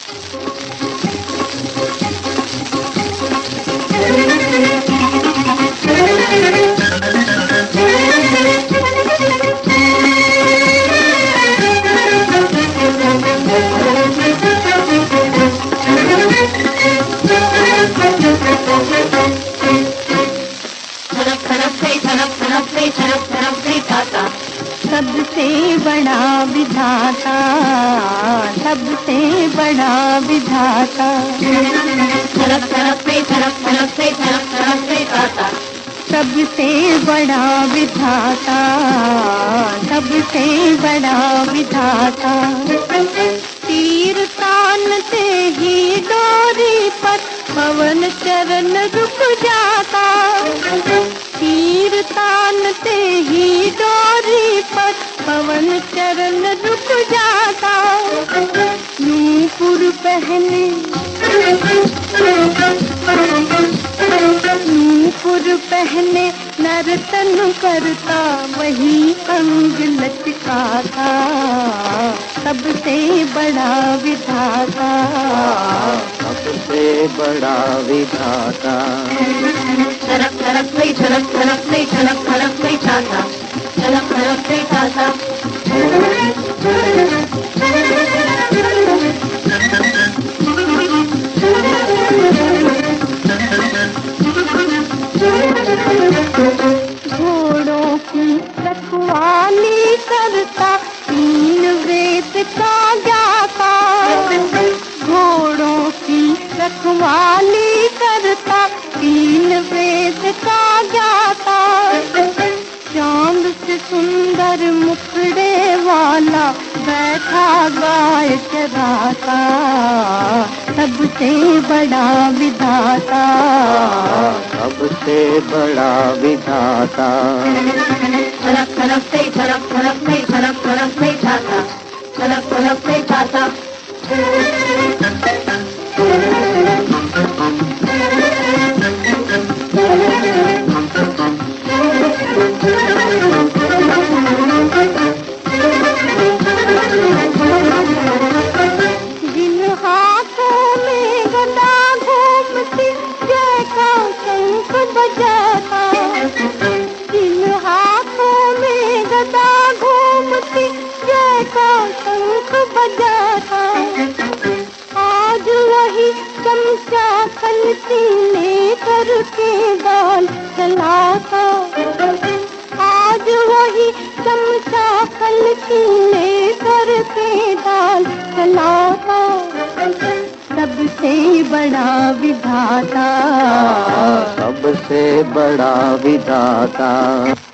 सबसे बड़ा विधाता, सबसे बड़ा विधाता, धड़क धड़क पे धड़क धड़क पे धड़क धड़क पे गाता, सबसे बड़ा विधाता, सबसे बड़ा विधाता। तीर तानते ही डोरी पर पवन चरण रुक जाता, तीर तानते ही डोरी पर पवन चरण रुक जाता। नूपुर पहने, नूपुर पहने नर्तन करता वही अंग लचकाता, सबसे बड़ा विधाता, सबसे बड़ा विधाता। धड़क धड़क पे धड़क धड़क पे धड़क धड़क पे गाता, धड़क धड़क पे गाता, घोड़ों की रखवाली करता तीन वेद का ज्ञाता, घोड़ों की रखवाली करता तीन वेद का ज्ञाता। चांद से सुंदर मुखड़े वाला बैठा गाय चराता, सबसे बड़ा विधाता, सबसे बड़ा विधाता। धड़क धड़क पे धड़क धड़क पे धड़क धड़क पे गाता, धड़क धड़क पे गाता, जिन हाथों में गदा घूमती जय का शंख बजाता, जिन हाथों में गदा घूमती जय का शंख बजाता। आज वही चमचा खलती लेकर के दाल चलाता, आज वही चमचा खलती लेकर के दाल चलाता, सबसे बड़ा विधाता, सबसे बड़ा विधाता।